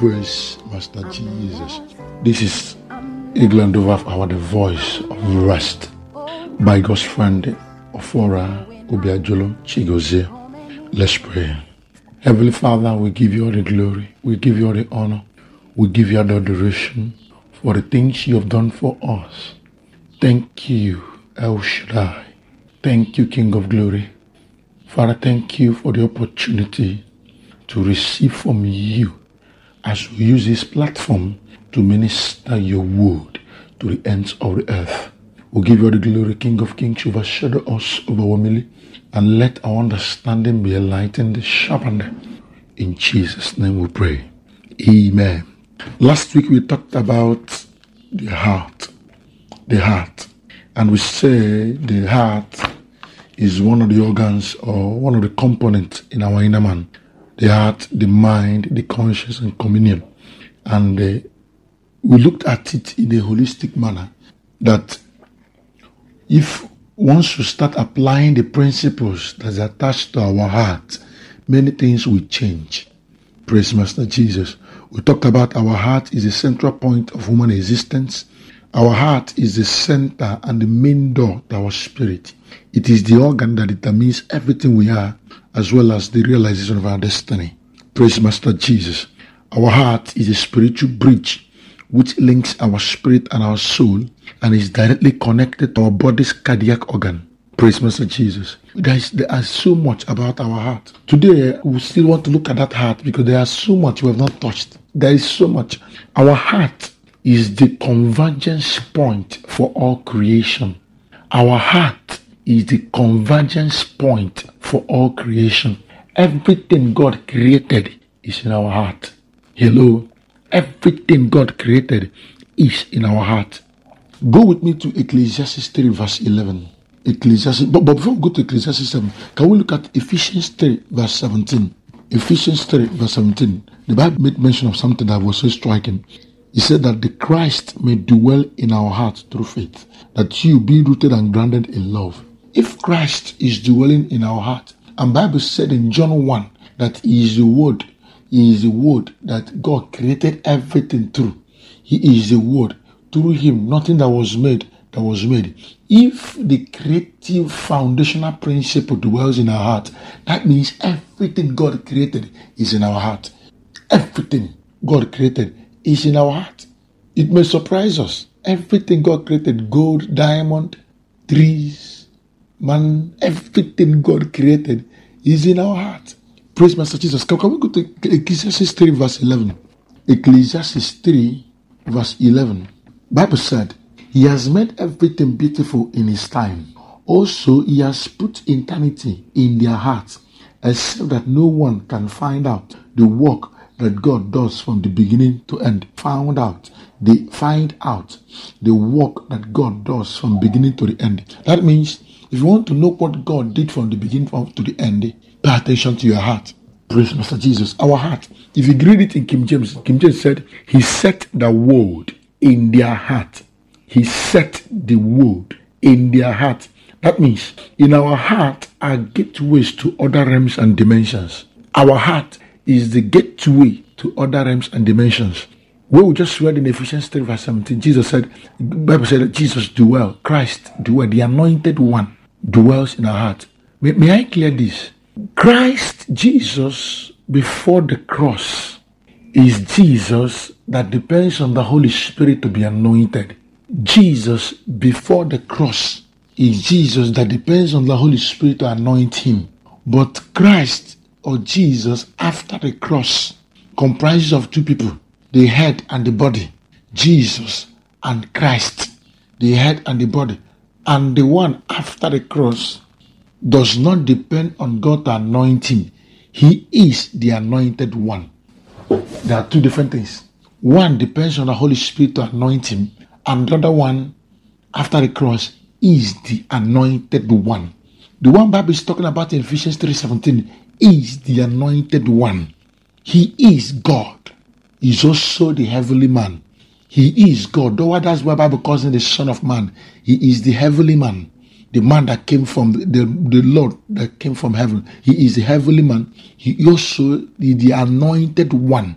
Praise Master Jesus. This is England over our The Voice of Rest by God's friend Ofora Obiajolo Chigozie. Let's pray. Heavenly Father, we give you all the glory, we give you all the honor, we give you all the adoration for the things you have done for us. Thank you, El Shaddai. Thank you, King of Glory. Father, thank you for the opportunity to receive from you as we use this platform to minister your word to the ends of the earth. We give you all the glory, King of Kings, overshadow us overwhelmingly, and let our understanding be enlightened, sharpened. In Jesus' name we pray. Amen. Last week we talked about the heart. And we say the heart is one of the organs or one of the components in our inner man. The heart, the mind, the conscience, and communion. And we looked at it in a holistic manner that if once you start applying the principles that are attached to our heart, many things will change. Praise Master Jesus. We talked about our heart is the central point of human existence. Our heart is the center and the main door to our spirit. It is the organ that determines everything we are, as well as the realization of our destiny. Praise Master Jesus. Our heart is a spiritual bridge which links our spirit and our soul and is directly connected to our body's cardiac organ. Praise Master Jesus. There is so much about our heart. Today, we still want to look at that heart because there is so much we have not touched. There is so much. Our heart is the convergence point for all creation. Our heart is the convergence point for all creation. Everything God created is in our heart. Hello? Everything God created is in our heart. Go with me to Ecclesiastes 3 verse 11. But before we go to Ecclesiastes 7, can we look at Ephesians 3 verse 17? Ephesians 3 verse 17. The Bible made mention of something that was so striking. He said that the Christ may dwell in our hearts through faith, that you be rooted and grounded in love. If Christ is dwelling in our heart, and Bible said in John 1 that He is the Word that God created everything through. He is the Word. Through Him, nothing that was made. If the creative foundational principle dwells in our heart, that means everything God created is in our heart. Everything God created is in our heart. It may surprise us. Everything God created, gold, diamond, trees, man, everything God created is in our heart. Praise Master Jesus. Can we go to Ecclesiastes 3 verse 11? Ecclesiastes 3 verse 11. Bible said, He has made everything beautiful in His time. Also, He has put eternity in their hearts, except that no one can find out the work that God does from the beginning to end. Find out the work that God does from beginning to the end. That means if you want to know what God did from the beginning to the end, pay attention to your heart. Praise Master Jesus. Our heart. If you read it in King James said, He set the word in their heart. He set the word in their heart. That means in our heart are gateways to other realms and dimensions. Our heart is the gateway to other realms and dimensions. Where we just read in Ephesians 3 verse 17, the Bible said that Jesus Christ dwell, the anointed one dwells in our heart. May I clear this? Christ Jesus before the cross is Jesus that depends on the Holy Spirit to be anointed. Jesus before the cross is Jesus that depends on the Holy Spirit to anoint him. But Christ or Jesus after the cross comprises of two people, the head and the body. Jesus and Christ, the head and the body. And the one after the cross does not depend on God to anoint him. He is the anointed one. There are two different things. One depends on the Holy Spirit to anoint him, and the other one after the cross is the anointed one. The one Bible is talking about in Ephesians 3:17 is the anointed one. He is God. He's also the heavenly man. He is God. That's why the Bible calls him the Son of Man. He is the heavenly man. The man that came from the Lord that came from heaven. He is the heavenly man. He also is the anointed one.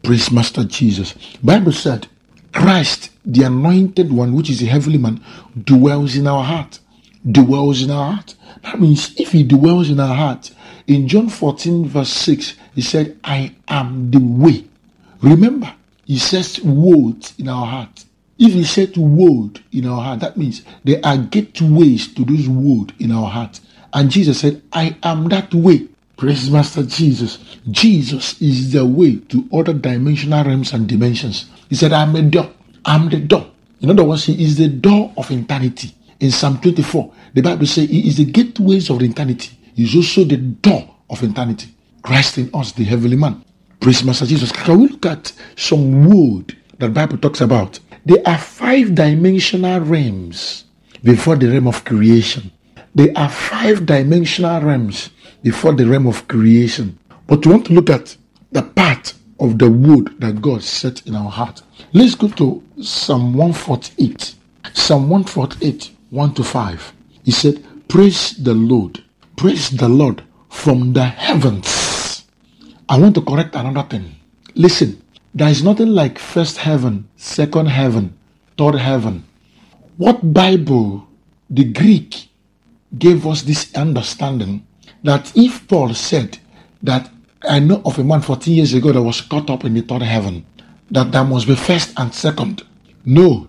Praise Master Jesus. Bible said, Christ, the anointed one, which is a heavenly man, dwells in our heart. Dwells in our heart. That means if he dwells in our heart, in John 14 verse 6, he said, I am the way. Remember, he says word in our heart. If he said word in our heart, that means there are gateways to those word in our heart. And Jesus said, I am that way. Praise Master Jesus. Jesus is the way to other dimensional realms and dimensions. He said, I'm a door. I'm the door. In other words, he is the door of eternity. In Psalm 24, the Bible says he is the gateways of eternity. He is also the door of eternity. Christ in us, the heavenly man. Praise Master Jesus. Can we look at some word that the Bible talks about? There are 5 dimensional realms before the realm of creation. There are 5 dimensional realms before the realm of creation. But we want to look at the part of the word that God set in our heart. Let's go to Psalm 148. Psalm 148, 1-5. He said, praise the Lord. Praise the Lord from the heavens. I want to correct another thing. Listen, there is nothing like first heaven, second heaven, third heaven. What Bible, the Greek, gave us this understanding that if Paul said that I know of a man 14 years ago that was caught up in the third heaven, that there must be first and second. No.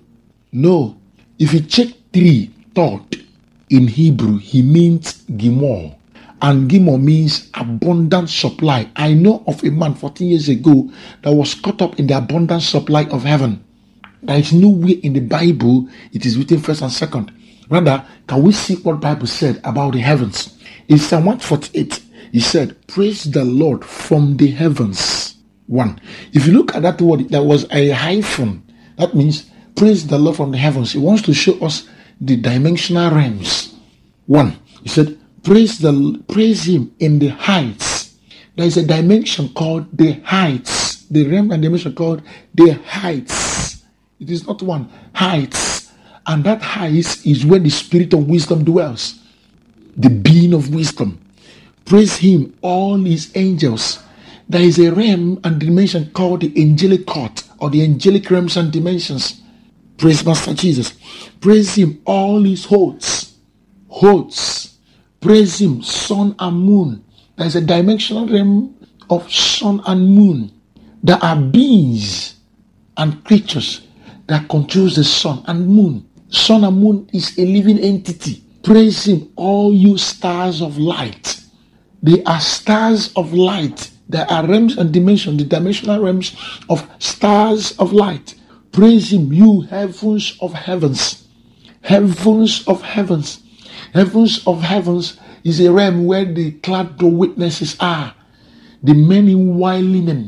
If you check 3, third, in Hebrew, he means Gimor. And Gimor means abundant supply. I know of a man 14 years ago that was caught up in the abundant supply of heaven. There is no way in the Bible it is written first and second. Rather, can we see what Bible said about the heavens? In Psalm 148, he said, praise the Lord from the heavens. 1. If you look at that word, there was a hyphen. That means praise the Lord from the heavens. He wants to show us the dimensional realms. 1. He said, praise him in the heights. There is a dimension called the heights. The realm and dimension called the heights. It is not one. Heights. And that heights is where the spirit of wisdom dwells. The being of wisdom. Praise him, all his angels. There is a realm and dimension called the angelic court, or the angelic realms and dimensions. Praise Master Jesus. Praise him, all his hosts. Hosts. Praise him, sun and moon. There is a dimensional realm of sun and moon. There are beings and creatures that controls the sun and moon. Sun and moon is a living entity. Praise him, all you stars of light. They are stars of light. There are realms and dimensions, the dimensional realms of stars of light. Praise him, you heavens of heavens. Heavens of heavens. Heavens of heavens is a realm where the cloud of witnesses are. The men in white linen.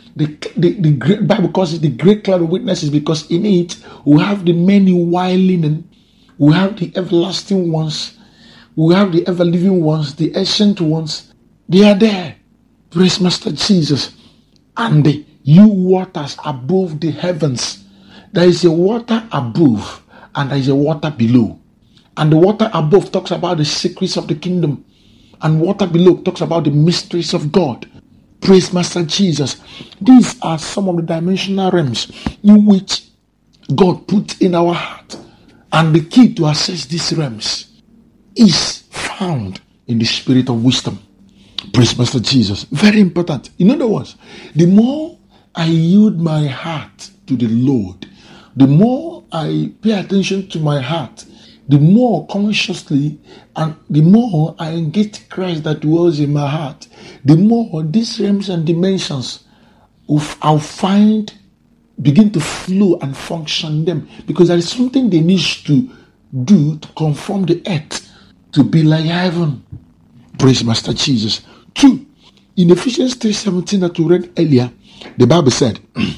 The great Bible calls it the great cloud of witnesses because in it we have the men in white linen. We have the everlasting ones. We have the ever-living ones, the ancient ones. They are there. Praise Master Jesus. And you waters above the heavens. There is a water above and there is a water below. And the water above talks about the secrets of the kingdom. And water below talks about the mysteries of God. Praise Master Jesus. These are some of the dimensional realms in which God put in our heart. And the key to access these realms is found in the spirit of wisdom. Praise Master Jesus. Very important. In other words, the more I yield my heart to the Lord, the more I pay attention to my heart, the more consciously and the more I engage Christ that dwells in my heart, the more these realms and dimensions I'll find begin to flow and function in them, because there is something they need to do to conform the earth to be like heaven. Praise Master Jesus. 2. In Ephesians 3:17 that we read earlier, the Bible said,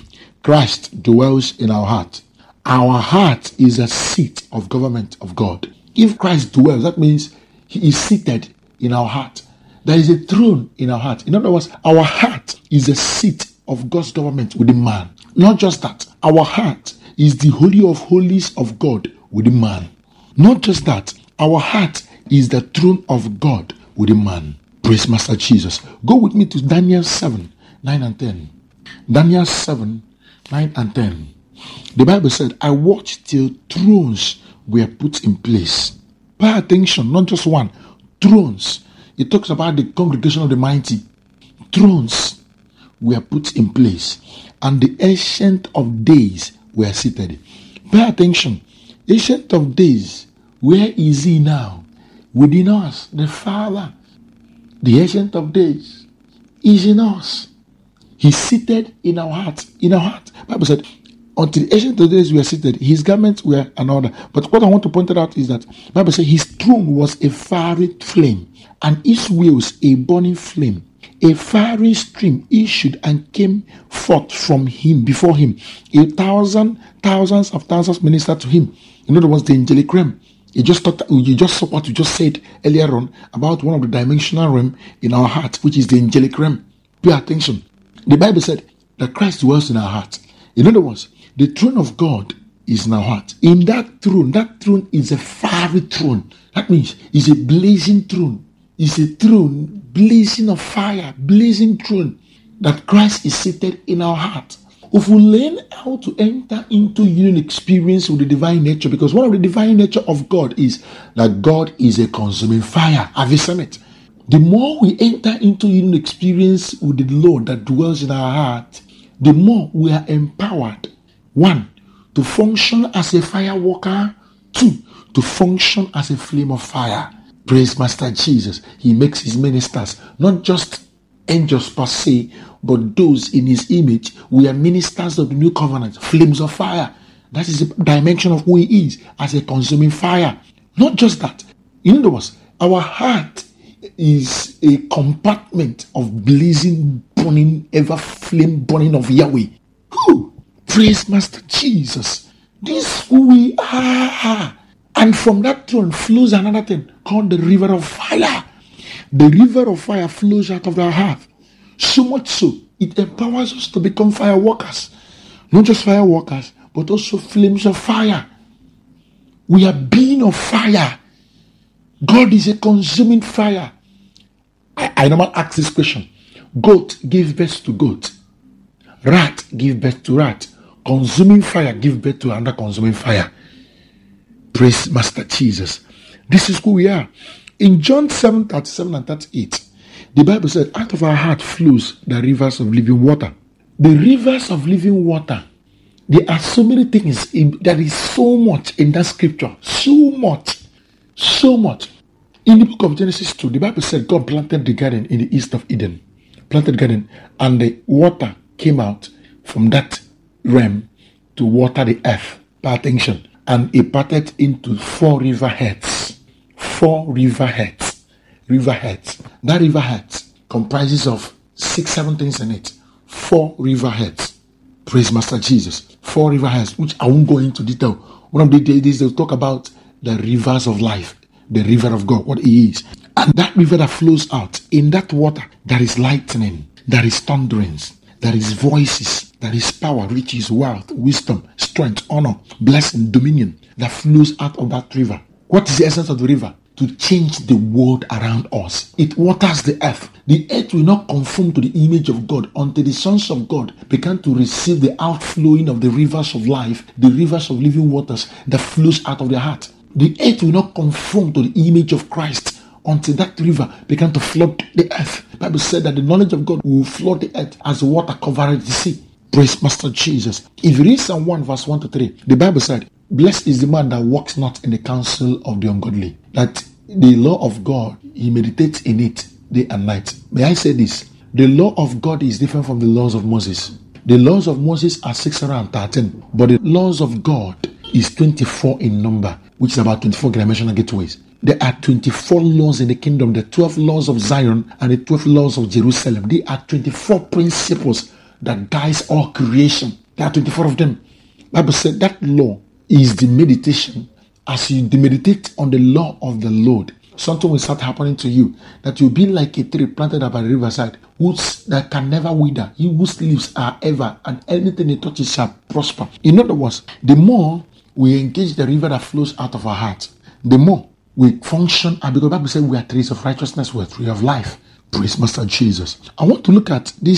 Christ dwells in our heart. Our heart is a seat of government of God. If Christ dwells, that means he is seated in our heart. There is a throne in our heart. In other words, our heart is a seat of God's government within man. Not just that, our heart is the holy of holies of God within man. Not just that, our heart is the throne of God. with a man. Praise Master Jesus. Go with me to Daniel 7, 9 and 10. Daniel 7, 9 and 10. The Bible said, I watched till thrones were put in place. Pay attention, not just one. Thrones. It talks about the congregation of the mighty. Thrones were put in place, and the Ancient of Days were seated. Pay attention. Ancient of Days, where is he now? Within us, the Father. The Ancient of Days is in us. He's seated in our heart. In our heart. Bible said, until the Ancient of Days were seated, his garments were an order. But what I want to point out is that Bible says his throne was a fiery flame, and his wheels a burning flame. A fiery stream issued and came forth from him, before him. Thousands of thousands ministered to him. In other words, the angelic realm. You just saw what you just said earlier on about one of the dimensional realm in our heart, which is the angelic realm. Pay attention. The Bible said that Christ dwells in our heart. In other words, the throne of God is in our heart. In that throne is a fiery throne. That means it's a blazing throne. It's a throne blazing of fire, blazing throne that Christ is seated in our heart. If we learn how to enter into union experience with the divine nature, because one of the divine nature of God is that God is a consuming fire. Have you seen it? The more we enter into union experience with the Lord that dwells in our heart, the more we are empowered. 1, to function as a fire walker. 2, to function as a flame of fire. Praise Master Jesus. He makes his ministers not just angels per se, but those in his image. We are ministers of the new covenant, flames of fire. That is the dimension of who he is, as a consuming fire. Not just that. In other words, our heart is a compartment of blazing, burning, ever flame burning of Yahweh. Who? Praise Master Jesus. This is who we are. And from that throne flows another thing called the river of fire. The river of fire flows out of our heart. So much so, it empowers us to become fire walkers. Not just fire walkers, but also flames of fire. We are being of fire. God is a consuming fire. I normally ask this question. Goat give birth to goat. Rat give birth to rat. Consuming fire give birth to another consuming fire. Praise Master Jesus. This is who we are. In John 7, 37 and 38, the Bible said, out of our heart flows the rivers of living water. The rivers of living water. There are so many things. There is so much in that scripture. So much. In the book of Genesis 2, the Bible said God planted the garden in the east of Eden. Planted garden, and the water came out from that realm to water the earth. Pay attention. And it parted into 4 river heads. 4 river heads. River heads. That river heads comprises of 6-7 things in it. 4 river heads. Praise Master Jesus. 4 river heads, which I won't go into detail. One of the days they'll talk about the rivers of life. The river of God, what it is. And that river that flows out, in that water, there is lightning, there is thunderings, there is voices, there is power, riches, wealth, wisdom, strength, honor, blessing, dominion that flows out of that river. What is the essence of the river? To change the world around us. It waters the earth. The earth will not conform to the image of God until the sons of God began to receive the outflowing of the rivers of life, the rivers of living waters that flows out of their heart. The earth will not conform to the image of Christ until that river began to flood the earth. The Bible said that the knowledge of God will flood the earth as the water covered the sea. Praise Master Jesus. If you read Psalm 1 verse 1 to 3, the Bible said, blessed is the man that walks not in the counsel of the ungodly. That the law of God, he meditates in it day and night. May I say this? The law of God is different from the laws of Moses. The laws of Moses are 613, but the laws of God is 24 in number, which is about 24 dimensional gateways. There are 24 laws in the kingdom, the 12 laws of Zion and the 12 laws of Jerusalem. They are 24 principles that guides all creation. There are 24 of them. The Bible said that law is the meditation. As you meditate on the law of the Lord, something will start happening to you, that you'll be like a tree planted by the riverside, that can never wither, whose leaves are ever, and anything it touches shall prosper. In other words, the more we engage the river that flows out of our heart, the more we function, and because the Bible says we are trees of righteousness, we are tree of life. Praise Master Jesus. I want to look at this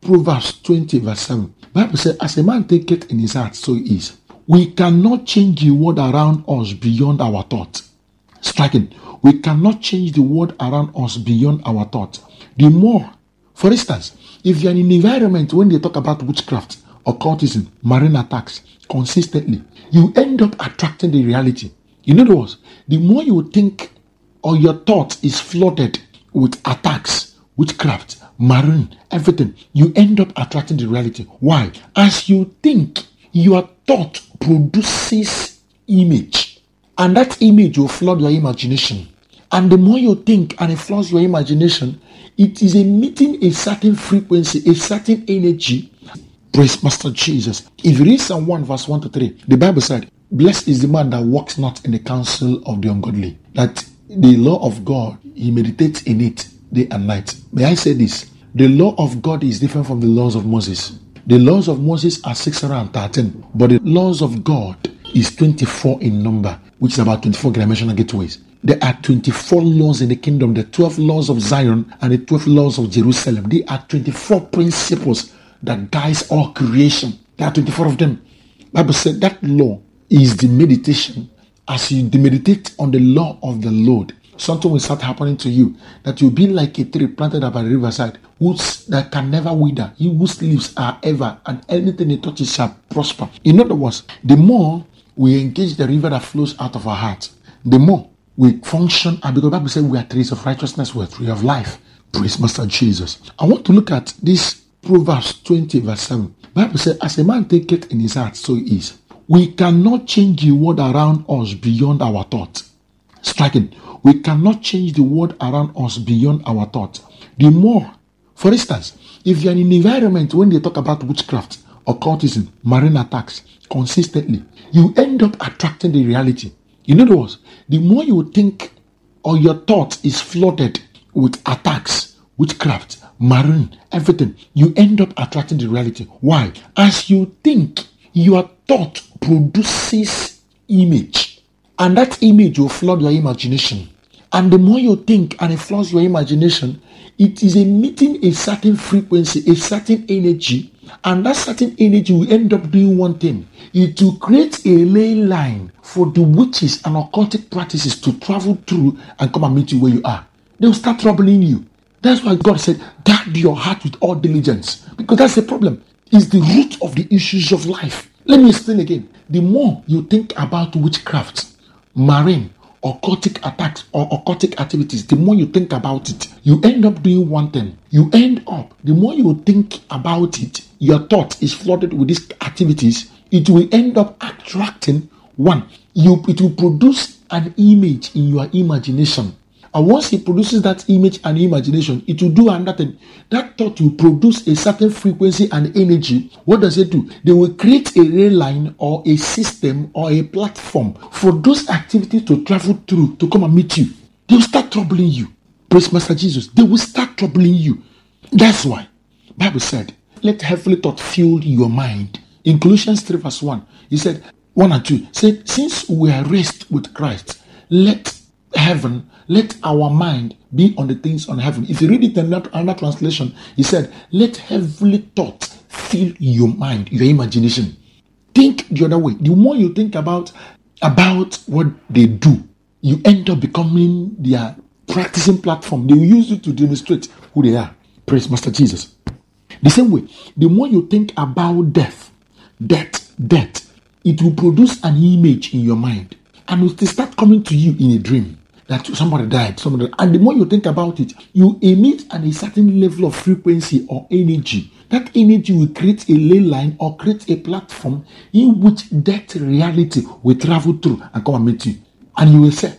Proverbs 20 verse 7. Bible says, as a man thinketh in his heart, so he is. We cannot change the world around us beyond our thought. Striking. We cannot change the world around us beyond our thought. The more, for instance, if you're in an environment when they talk about witchcraft, occultism, marine attacks consistently, you end up attracting the reality. In other words, the more you think or your thought is flooded with attacks, witchcraft, marine, everything, you end up attracting the reality. Why? As you think, your thought produces image, and that image will flood your imagination. And the more you think and it floods your imagination, it is emitting a certain frequency, a certain energy. Praise Master Jesus. If you read Psalm 1 verse 1 to 3, the Bible said, blessed is the man that walks not in the counsel of the ungodly, that the law of God, he meditates in it day and night. May I say this? The law of God is different from the laws of Moses. The laws of Moses are 613, but the laws of God is 24 in number, which is about 24 dimensional gateways. There are 24 laws in the kingdom, the 12 laws of Zion and the 12 laws of Jerusalem. They are 24 principles that guides all creation. There are 24 of them. The Bible said that law is the meditation. As you meditate on the law of the Lord, something will start happening to you, that you'll be like a tree planted by the riverside, that can never wither, whose leaves are ever, and anything it touches shall prosper. In other words, the more we engage the river that flows out of our heart, the more we function, and because the Bible says we are trees of righteousness, we are tree of life. Praise Master Jesus. I want to look at this Proverbs 20 verse 7. The Bible says, as a man thinketh in his heart, so he is. We cannot change the world around us beyond our thought. Striking. We cannot change the world around us beyond our thought. The more, for instance, if you're in an environment when they talk about witchcraft, occultism, marine attacks consistently, you end up attracting the reality. In other words, the more you think or your thought is flooded with attacks, witchcraft, marine, everything, you end up attracting the reality. Why? As you think, your thought produces image, and that image will flood your imagination. And the more you think and it floods your imagination, it is emitting a certain frequency, a certain energy, and that certain energy will end up doing one thing. It will create a ley line for the witches and occultic practices to travel through and come and meet you where you are. They will start troubling you. That's why God said, guard your heart with all diligence. Because that's the problem. It's the root of the issues of life. Let me explain again. The more you think about witchcraft, marine, occultic attacks or occultic activities, the more you think about it, you end up doing one thing. You end up, the more you think about it, your thought is flooded with these activities, it will end up attracting one. It will produce an image in your imagination. And once it produces that image and imagination, it will do another thing. That thought will produce a certain frequency and energy. What does it do? They will create a rail line or a system or a platform for those activities to travel through to come and meet you. They will start troubling you. Praise Master Jesus. They will start troubling you. That's why the Bible said, let heavenly thought fill your mind. In Colossians 3 verse 1, he said, 1 and 2, said, since we are raised with Christ, let our mind be on the things on heaven. If you read it in another translation, he said, let heavenly thought fill your mind, your imagination. Think the other way. The more you think about what they do, you end up becoming their practicing platform. They will use it to demonstrate who they are. Praise Master Jesus. The same way, the more you think about death, it will produce an image in your mind. And it will start coming to you in a dream that somebody died. And the more you think about it, you emit at a certain level of frequency or energy. That energy will create a ley line or create a platform in which that reality will travel through and come and meet you. And you will say,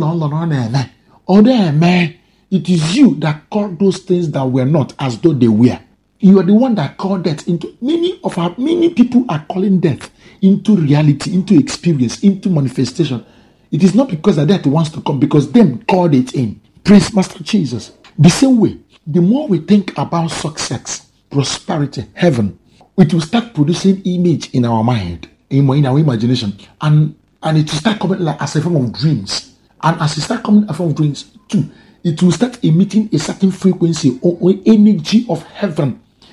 it is you that called those things that were not as though they were. You are the one that called death into many people are calling death into reality, into experience, into manifestation. It is not because that death wants to come, because them called it in. Praise Master Jesus. The same way, the more we think about success, prosperity, heaven, it will start producing image in our mind, in our imagination, and it will start coming like as a form of dreams. And as it starts coming as a form of dreams too, it will start emitting a certain frequency or energy of heaven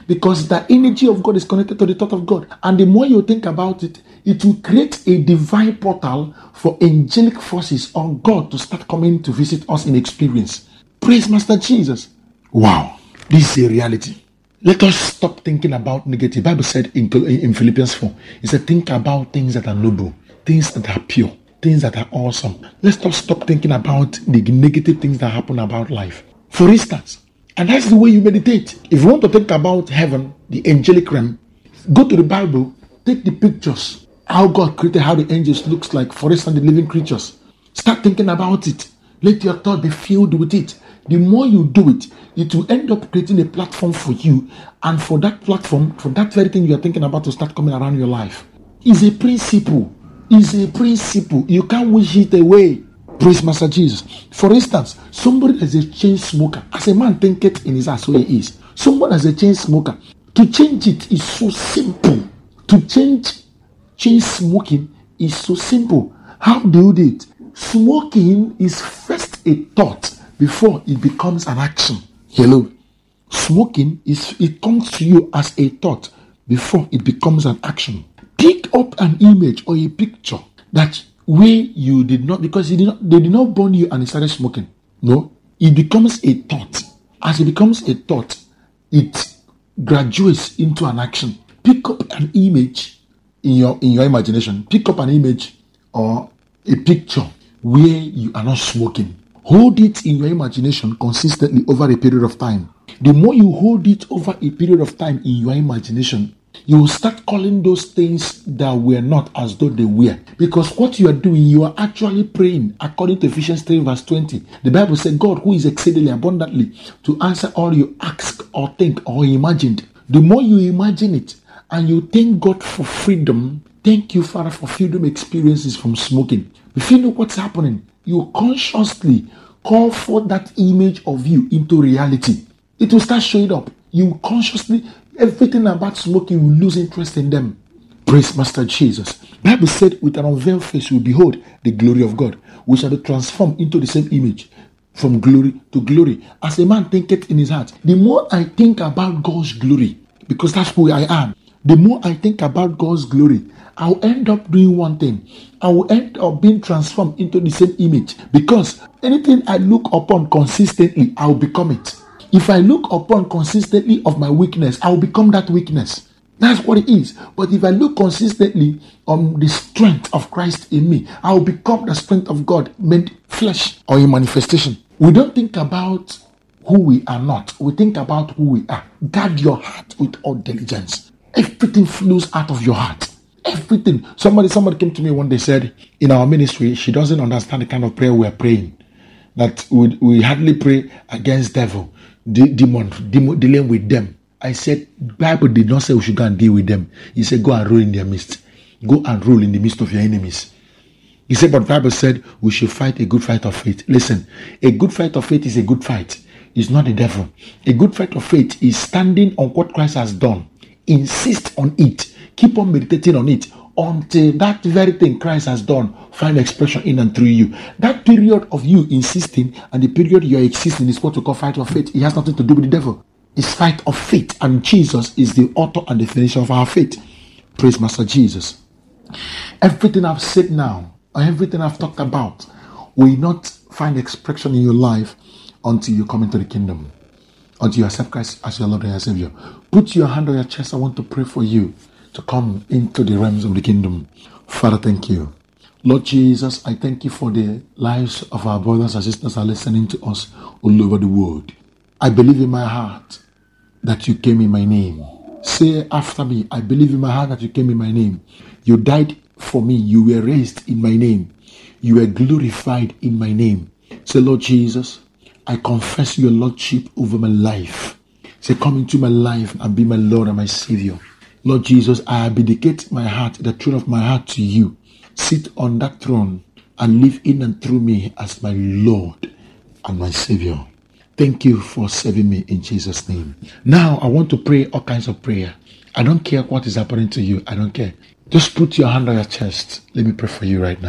because the energy of God is connected to the thought of God. And the more you think about it, it will create a divine portal for angelic forces or God to start coming to visit us in experience. Praise Master Jesus. Wow, this is a reality. Let us stop thinking about negative. The Bible said in Philippians 4, it said, think about things that are noble, things that are pure, things that are awesome. Let's stop thinking about the negative things that happen about life. For instance, and that's the way you meditate. If you want to think about heaven, the angelic realm, go to the Bible, take the pictures, how God created, how the angels looks like, for instance, the living creatures. Start thinking about it. Let your thought be filled with it. The more you do it, it will end up creating a platform for you, and for that platform, for that very thing you are thinking about to start coming around your life. It's a principle. It's a principle. You can't wish it away. Praise Master Jesus. For instance, somebody is a chain smoker. As a man thinketh in his heart, so he is. Someone as a chain smoker. To change it is so simple. To change chain smoking is so simple. How do you do it? Smoking is first a thought before it becomes an action. Hello. Smoking it comes to you as a thought before it becomes an action. Pick up an image or a picture that way you did not, because they did not burn you and you started smoking. No, it becomes a thought. As it becomes a thought, it graduates into an action. Pick up an image in your imagination. Pick up an image or a picture where you are not smoking. Hold it in your imagination consistently over a period of time. The more you hold it over a period of time in your imagination, you will start calling those things that were not as though they were. Because what you are doing, you are actually praying. According to Ephesians 3 verse 20, the Bible said, God who is exceedingly abundantly to answer all you ask or think or imagined. The more you imagine it and you thank God for freedom, thank you, Father, for freedom experiences from smoking. If you know what's happening, you consciously call for that image of you into reality. It will start showing up. You consciously, everything about smoking will lose interest in them. Praise Master Jesus. Bible said, with an unveiled face we behold the glory of God. We shall be transformed into the same image, from glory to glory. As a man thinketh in his heart. The more I think about God's glory, because that's who I am, the more I think about God's glory, I'll end up doing one thing. I will end up being transformed into the same image. Because anything I look upon consistently, I'll become it. If I look upon consistently of my weakness, I'll become that weakness. That's what it is. But if I look consistently on the strength of Christ in me, I'll become the strength of God made flesh or in manifestation. We don't think about who we are not. We think about who we are. Guard your heart with all diligence. Everything flows out of your heart. Everything. Somebody came to me one day, said, in our ministry, she doesn't understand the kind of prayer we are praying. That we hardly pray against devil, demon, dealing with them. I said, Bible did not say we should go and deal with them. He said, go and rule in their midst. Go and rule in the midst of your enemies. He said, but the Bible said we should fight a good fight of faith. Listen, a good fight of faith is a good fight. It's not the devil. A good fight of faith is standing on what Christ has done. Insist on it. Keep on meditating on it until that very thing Christ has done find expression in and through you. That period of you insisting and the period you are existing is what we call fight of faith. It has nothing to do with the devil. It's fight of faith, and Jesus is the author and the finisher of our faith. Praise Master Jesus. Everything I've said now, or everything I've talked about, will not find expression in your life until you come into the kingdom, until you accept Christ as your Lord and your Savior. Put your hand on your chest. I want to pray for you to come into the realms of the kingdom. Father, thank you. Lord Jesus, I thank you for the lives of our brothers and sisters who are listening to us all over the world. I believe in my heart that you came in my name. Say after me, I believe in my heart that you came in my name. You died for me. You were raised in my name. You were glorified in my name. Say, Lord Jesus, I confess your Lordship over my life. Say, come into my life and be my Lord and my Savior. Lord Jesus, I abdicate my heart, the throne of my heart to you. Sit on that throne and live in and through me as my Lord and my Savior. Thank you for saving me in Jesus' name. Now, I want to pray all kinds of prayer. I don't care what is happening to you. I don't care. Just put your hand on your chest. Let me pray for you right now.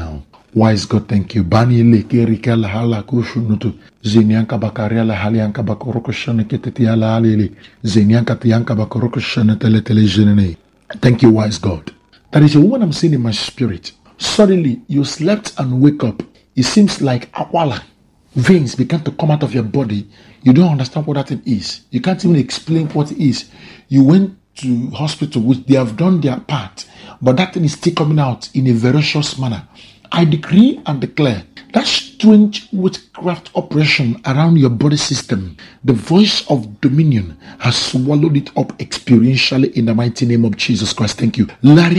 Wise God, thank you. Bani leke rika la hala kushunutu. Zinyanka bakaria la halianka bakoroko shane ketetia la halili. Zinyanka tianka bakoroko shane teletele jenene. Thank you, wise God. That is a woman I'm seeing in my spirit. Suddenly, you slept and wake up. It seems like awala. Veins began to come out of your body. You don't understand what that thing is. You can't even explain what it is. You went to hospital, which they have done their part, but that thing is still coming out in a ferocious manner. I decree and declare that strange witchcraft operation around your body system, the voice of dominion has swallowed it up experientially in the mighty name of Jesus Christ. Thank you. There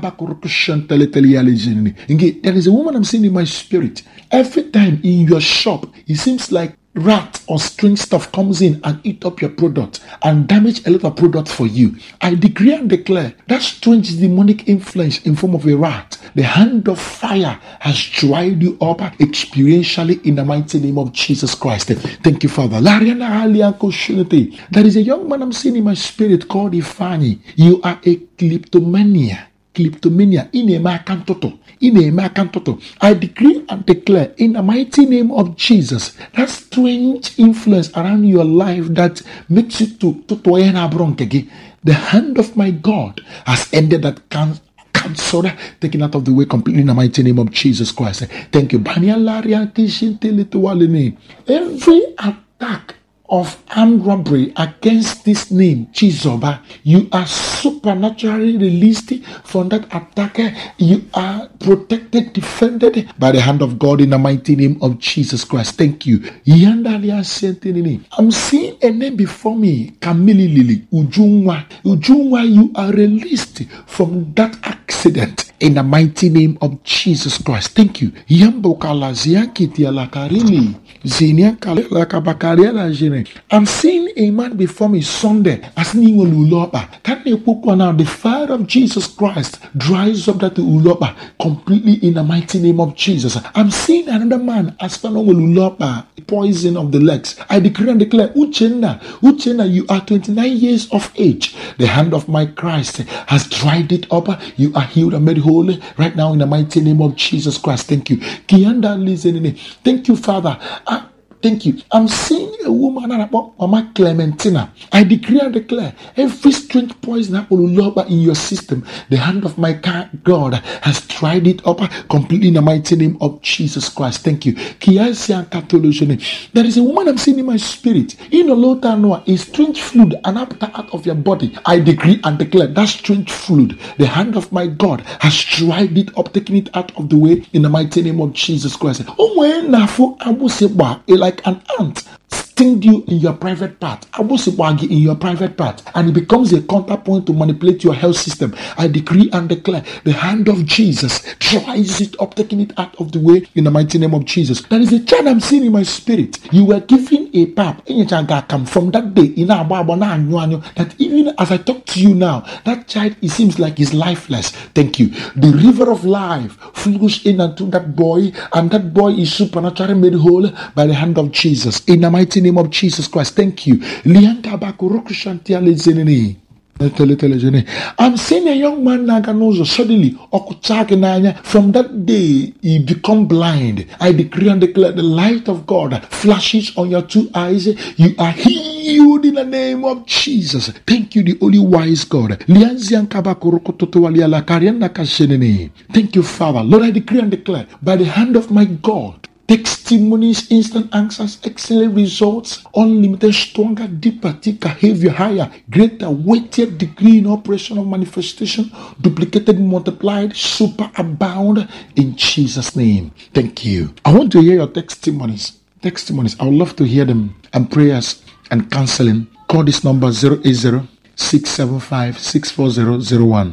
is a woman I'm seeing in my spirit. Every time in your shop, it seems like rat or strange stuff comes in and eat up your product and damage a lot of product for you. I decree and declare that strange demonic influence in form of a rat, the hand of fire has dried you up experientially in the mighty name of Jesus Christ. Thank you, Father. There is a young man I'm seeing in my spirit called Ifani. You are a kleptomania in a makantoto. I decree and declare in the mighty name of Jesus that strange influence around your life that makes you to the hand of my God has ended that cancer, taken out of the way completely in the mighty name of Jesus Christ. Thank you. Every attack of armed robbery against this name, Chizoba, you are supernaturally released from that attacker. You are protected, defended by the hand of God in the mighty name of Jesus Christ. Thank you. I'm seeing a name before me, Kamili Lili Ujunwa. Ujunwa, you are released from that accident in the mighty name of Jesus Christ. Thank you. I'm seeing a man before me Sunday as the fire of Jesus Christ dries up that uloba completely in the mighty name of Jesus. I'm seeing another man as poison of the legs. I decree and declare, Uchenna, you are 29 years of age. The hand of my Christ has dried it up. You are healed and made whole right now in the mighty name of Jesus Christ. Thank you. Thank you, Father. Thank you. I'm seeing a woman, Mama Clementina. I decree and declare every strange poison in your system, the hand of my God has tried it up completely in the mighty name of Jesus Christ. Thank you. There is a woman I'm seeing in my spirit. In a low Noah, a strange fluid and out of your body. I decree and declare that strange fluid, the hand of my God has tried it up, taking it out of the way in the mighty name of Jesus Christ. Like an ant sting you in your private part, in your private part, and it becomes a counterpoint to manipulate your health system. I decree and declare the hand of Jesus tries it up, taking it out of the way in the mighty name of Jesus. There is a child I'm seeing in my spirit. You were given a pap from that day in that even as I talk to you now, that child, it seems like he's lifeless. Thank you. The river of life flows in unto that boy, and that boy is supernaturally made whole by the hand of Jesus in the mighty name of Jesus Christ. Thank you. I'm seeing a young man suddenly from that day he become blind. I decree and declare the light of God flashes on your two eyes. You are healed in the name of Jesus. Thank you, the only wise God. Thank you, Father. Lord, I decree and declare by the hand of my God, testimonies, instant answers, excellent results, unlimited, stronger, deeper, thicker, heavier, higher, greater, weightier degree in operational manifestation, duplicated, multiplied, super abound in Jesus' name. Thank you. I want to hear your testimonies. I would love to hear them, and prayers and counseling. Call this number 080-675-64001.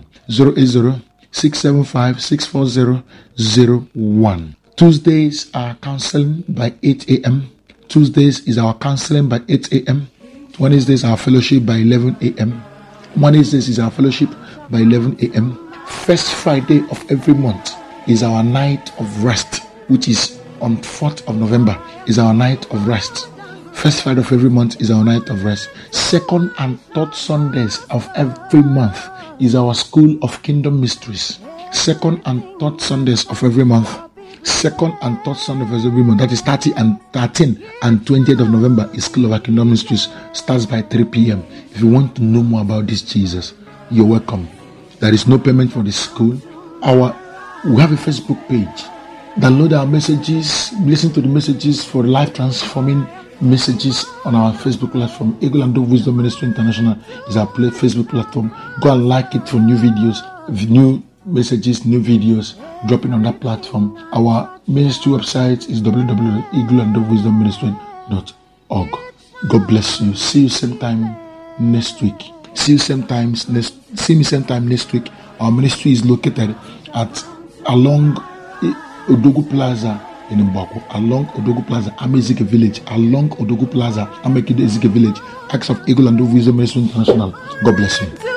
080-675-64001. Tuesdays are counseling by 8 a.m. Tuesdays is our counseling by 8 a.m. Wednesdays our fellowship by 11 a.m. Wednesdays is our fellowship by 11 a.m. First Friday of every month is our night of rest, which is on 4th of November is our night of rest. First Friday of every month is our night of rest. Second and third Sundays of every month is our School of Kingdom Mysteries. Second and third Sundays of every month. second and third Sunday of every month, that is 13 and 20th of November, is School of Kingdom Ministries, starts by 3 p.m. If you want to know more about this Jesus, you're welcome. There is no payment for the school. We have a Facebook page. Download our messages, listen to the messages for life transforming messages on our Facebook platform. Eagle and Dove Wisdom Ministry International is our Facebook platform. Go and like it for new videos, new messages, new videos dropping on that platform. Our ministry website is www.eagleanddovewisdomministry.org. God bless you. See you same time next week. See me same time next week. Our ministry is located along Odogu Plaza in Mbako, along Odogu Plaza, Amezike Village, along Odogu Plaza, Amekide Ezike Village, Acts of Eagle and Dove Wisdom Ministry International. God bless you.